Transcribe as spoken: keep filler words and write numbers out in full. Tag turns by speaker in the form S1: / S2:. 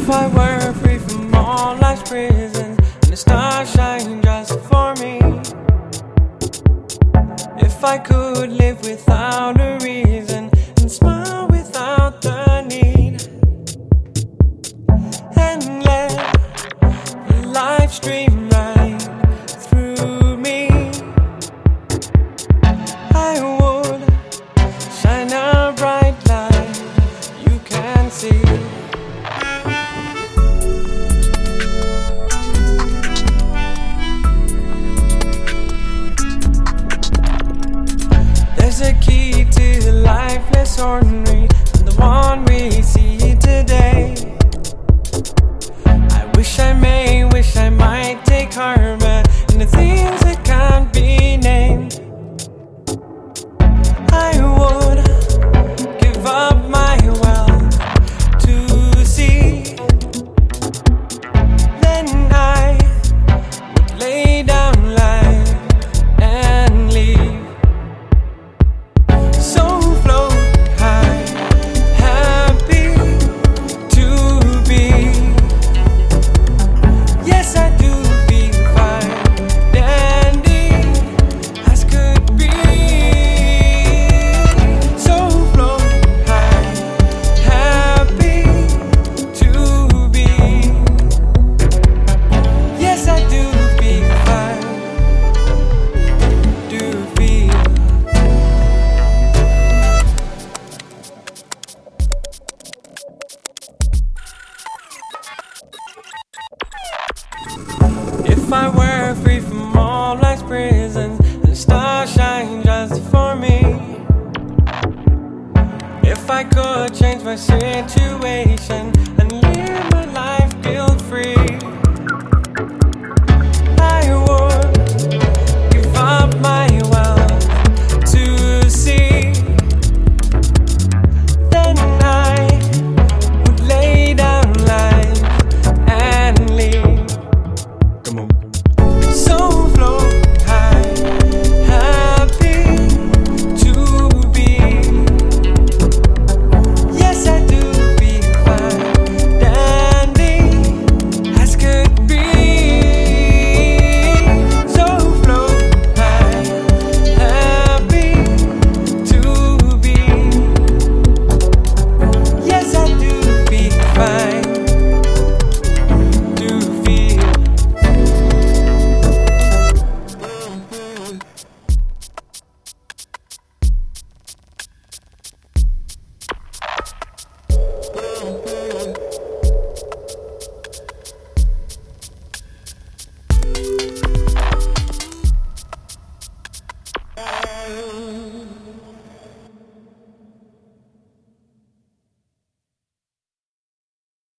S1: If I were free from all life's prisons and the stars shine just for me, if I could live without a reason and smile without the need, and let the life stream right through me, I would shine a bright light you can see. There's a key to the life less ordinary than the one we see today. I wish I may, wish I might take heart, but in the things that can't be named, I would give up my wealth to see. Then I would lay down life and leave. So float high, happy to be. Yes, I do feel fine, dandy as could be. So float high, happy to be. Yes, I do feel fine, do feel. If I were free from all life's prisons and the stars shine just for me, if I could change my situation and live my life guilt-free, I would give up my wealth to see. Then I would lay down life and leave. Come on. So float high, happy to be. Yes, I do feel fine, dandy as could be. So float high, happy to be. Yes, I do feel fine, do feel. Mm-hmm.